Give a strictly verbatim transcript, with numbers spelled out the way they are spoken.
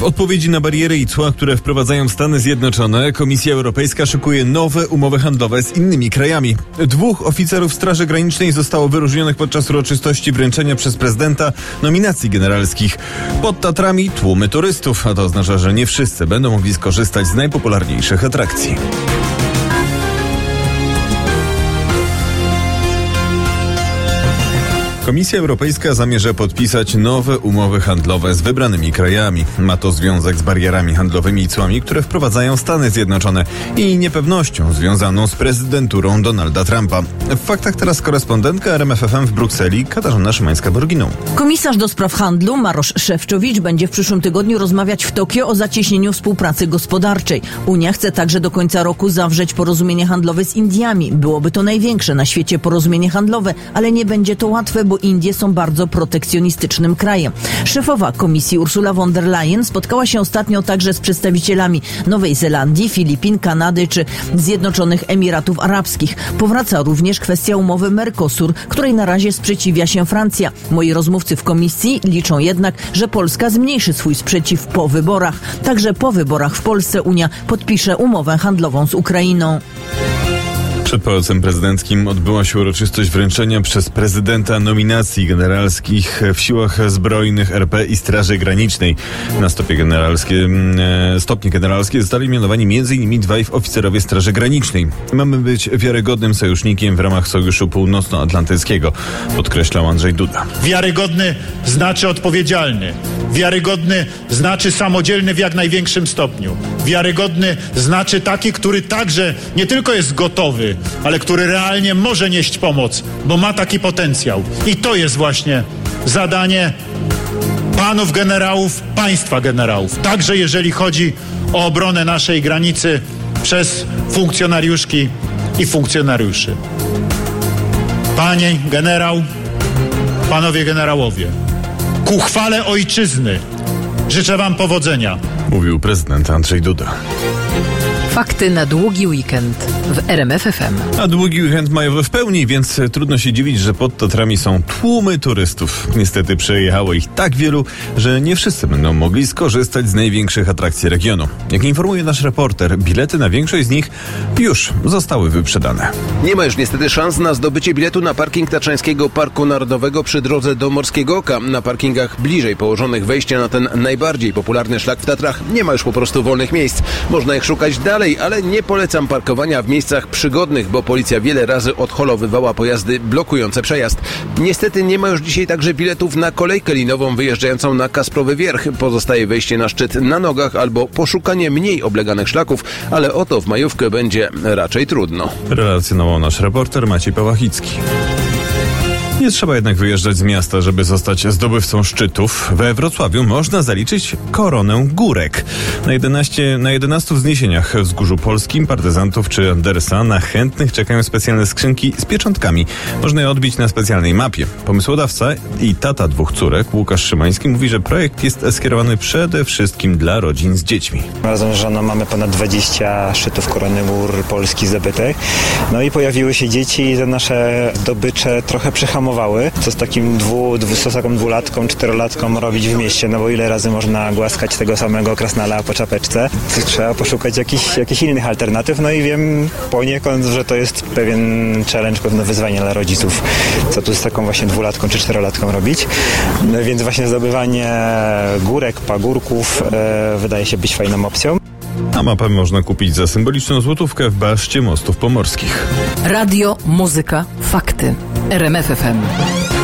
W odpowiedzi na bariery i cła, które wprowadzają Stany Zjednoczone, Komisja Europejska szykuje nowe umowy handlowe z innymi krajami. Dwóch oficerów Straży Granicznej zostało wyróżnionych podczas uroczystości wręczenia przez prezydenta nominacji generalskich. Pod Tatrami tłumy turystów, a to oznacza, że nie wszyscy będą mogli skorzystać z najpopularniejszych atrakcji. Komisja Europejska zamierza podpisać nowe umowy handlowe z wybranymi krajami. Ma to związek z barierami handlowymi i cłami, które wprowadzają Stany Zjednoczone i niepewnością związaną z prezydenturą Donalda Trumpa. W faktach teraz korespondentka R M F F M w Brukseli, Katarzyna Szymańska-Borginą. Komisarz do spraw handlu Marosz Szefczowicz będzie w przyszłym tygodniu rozmawiać w Tokio o zacieśnieniu współpracy gospodarczej. Unia chce także do końca roku zawrzeć porozumienie handlowe z Indiami. Byłoby to największe na świecie porozumienie handlowe, ale nie będzie to łatwe, bo Indie są bardzo protekcjonistycznym krajem. Szefowa Komisji Ursula von der Leyen spotkała się ostatnio także z przedstawicielami Nowej Zelandii, Filipin, Kanady czy Zjednoczonych Emiratów Arabskich. Powraca również kwestia umowy Mercosur, której na razie sprzeciwia się Francja. Moi rozmówcy w komisji liczą jednak, że Polska zmniejszy swój sprzeciw po wyborach. Także po wyborach w Polsce Unia podpisze umowę handlową z Ukrainą. Przed Pałacem Prezydenckim odbyła się uroczystość wręczenia przez prezydenta nominacji generalskich w Siłach Zbrojnych R P i Straży Granicznej. Na stopnie generalskie, stopnie generalskie zostali mianowani między innymi dwaj oficerowie Straży Granicznej. Mamy być wiarygodnym sojusznikiem w ramach Sojuszu Północnoatlantyckiego, podkreślał Andrzej Duda. Wiarygodny znaczy odpowiedzialny. Wiarygodny znaczy samodzielny w jak największym stopniu. Wiarygodny znaczy taki, który także nie tylko jest gotowy, ale który realnie może nieść pomoc, bo ma taki potencjał. I to jest właśnie zadanie panów generałów, państwa generałów. Także jeżeli chodzi o obronę naszej granicy przez funkcjonariuszki i funkcjonariuszy. Pani generał, panowie generałowie, ku chwale ojczyzny życzę wam powodzenia. Mówił prezydent Andrzej Duda. Fakty na długi weekend w R M F F M. A długi weekend majowy w pełni, więc trudno się dziwić, że pod Tatrami są tłumy turystów. Niestety przejechało ich tak wielu, że nie wszyscy będą mogli skorzystać z największych atrakcji regionu. Jak informuje nasz reporter, bilety na większość z nich już zostały wyprzedane. Nie ma już niestety szans na zdobycie biletu na parking Tatrzańskiego Parku Narodowego przy drodze do Morskiego Oka. Na parkingach bliżej położonych wejścia na ten najbardziej popularny szlak w Tatrach nie ma już po prostu wolnych miejsc. Można ich szukać dalej, ale nie polecam parkowania w miejscach przygodnych, bo policja wiele razy odholowywała pojazdy blokujące przejazd. Niestety nie ma już dzisiaj także biletów na kolejkę linową wyjeżdżającą na Kasprowy Wierch. Pozostaje wejście na szczyt na nogach albo poszukanie mniej obleganych szlaków, ale o to w majówkę będzie raczej trudno. Relacjonował nasz reporter Maciej Pałachicki. Nie trzeba jednak wyjeżdżać z miasta, żeby zostać zdobywcą szczytów. We Wrocławiu można zaliczyć koronę górek. Na, jedenaście, na jedenastu wzniesieniach w Wzgórzu Polskim, Partyzantów czy Andersa na chętnych czekają specjalne skrzynki z pieczątkami. Można je odbić na specjalnej mapie. Pomysłodawca i tata dwóch córek, Łukasz Szymański, mówi, że projekt jest skierowany przede wszystkim dla rodzin z dziećmi. Razem z żoną mamy ponad dwadzieścia szczytów korony gór Polski zdobytych. No i pojawiły się dzieci i te nasze zdobycze trochę przehamowały. Co z takim dwu, dwu, z taką dwulatką, czterolatką robić w mieście, no bo ile razy można głaskać tego samego krasnala po czapeczce. Trzeba poszukać jakichś, jakichś innych alternatyw, no i wiem poniekąd, że to jest pewien challenge, pewne wyzwanie dla rodziców, co tu z taką właśnie dwulatką czy czterolatką robić. No więc właśnie zdobywanie górek, pagórków e, wydaje się być fajną opcją. A mapę można kupić za symboliczną złotówkę w Baszcie Mostów Pomorskich. Radio, muzyka, fakty. R M F F M.